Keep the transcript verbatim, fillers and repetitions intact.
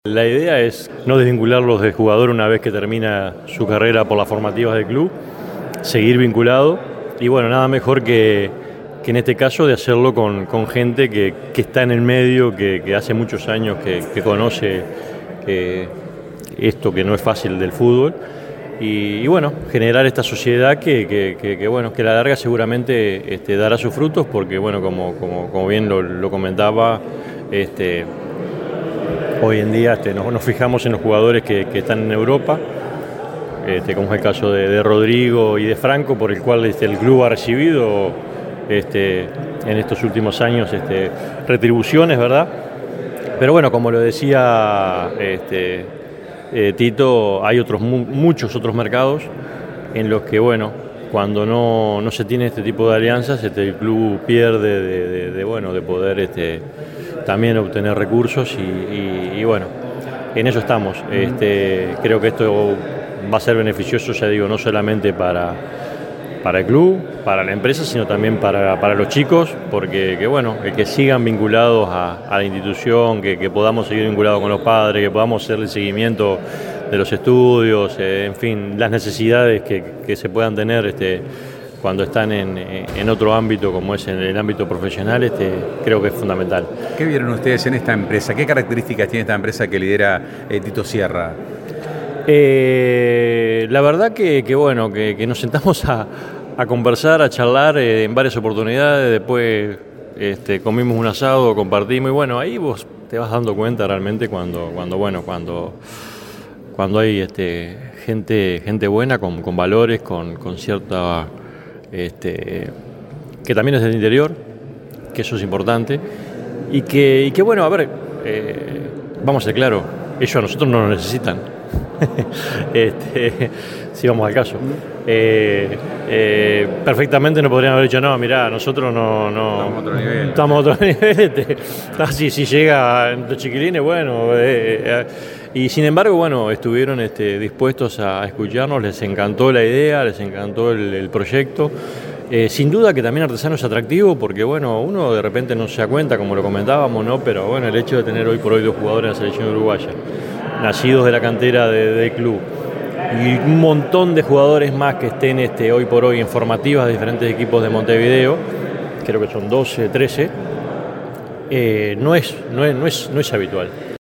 La idea es no desvincularlos del jugador una vez que termina su carrera por las formativas del club, seguir vinculado y bueno, nada mejor que, que en este caso de hacerlo con, con gente que, que está en el medio, que, que hace muchos años que, que conoce que esto que no es fácil del fútbol y, y bueno, generar esta sociedad que, que, que, que, bueno, que a la larga seguramente este, dará sus frutos porque bueno, como, como, como bien lo, lo comentaba, este, hoy en día este, nos, nos fijamos en los jugadores que, que están en Europa, este, como es el caso de, de Rodrigo y de Franco, por el cual este, el club ha recibido este, en estos últimos años este, retribuciones, ¿verdad? Pero bueno, como lo decía este, eh, Tito, hay otros mu muchos otros mercados en los que, bueno, cuando no, no se tiene este tipo de alianzas, este, el club pierde de, de, de, bueno, de poder este, también obtener recursos y, y, y bueno, en eso estamos. Este, creo que esto va a ser beneficioso, ya digo, no solamente para, para el club, para la empresa, sino también para, para los chicos, porque que, bueno, el que sigan vinculados a, a la institución, que, que podamos seguir vinculados con los padres, que podamos hacer el seguimiento de los estudios, eh, en fin, las necesidades que, que se puedan tener este, cuando están en, en otro ámbito como es en el ámbito profesional, este, creo que es fundamental. ¿Qué vieron ustedes en esta empresa? ¿Qué características tiene esta empresa que lidera eh, Tito Sierra? Eh, la verdad que, que bueno, que, que nos sentamos a, a conversar, a charlar eh, en varias oportunidades, después este, comimos un asado, compartimos y bueno, ahí vos te vas dando cuenta realmente cuando, cuando bueno, cuando... cuando hay este, gente, gente buena, con, con valores, con, con cierta... Este, que también es del interior, que eso es importante, y que, y que bueno, a ver, eh, vamos a ser claros, ellos a nosotros no nos necesitan, este, si vamos al caso. Eh, eh, perfectamente no podrían haber dicho, no, mirá, nosotros no... no estamos a otro nivel. Estamos a otro nivel, este, así, si llega los chiquilines, bueno... Eh, eh, Y sin embargo, bueno, estuvieron este, dispuestos a escucharnos, les encantó la idea, les encantó el, el proyecto. Eh, sin duda que también Artesano es atractivo porque, bueno, uno de repente no se da cuenta, como lo comentábamos, ¿no? Pero bueno, el hecho de tener hoy por hoy dos jugadores en la selección uruguaya, nacidos de la cantera del de club, y un montón de jugadores más que estén este, hoy por hoy en formativas de diferentes equipos de Montevideo, creo que son doce, trece, eh, no, es, no, es, no, es, no es habitual.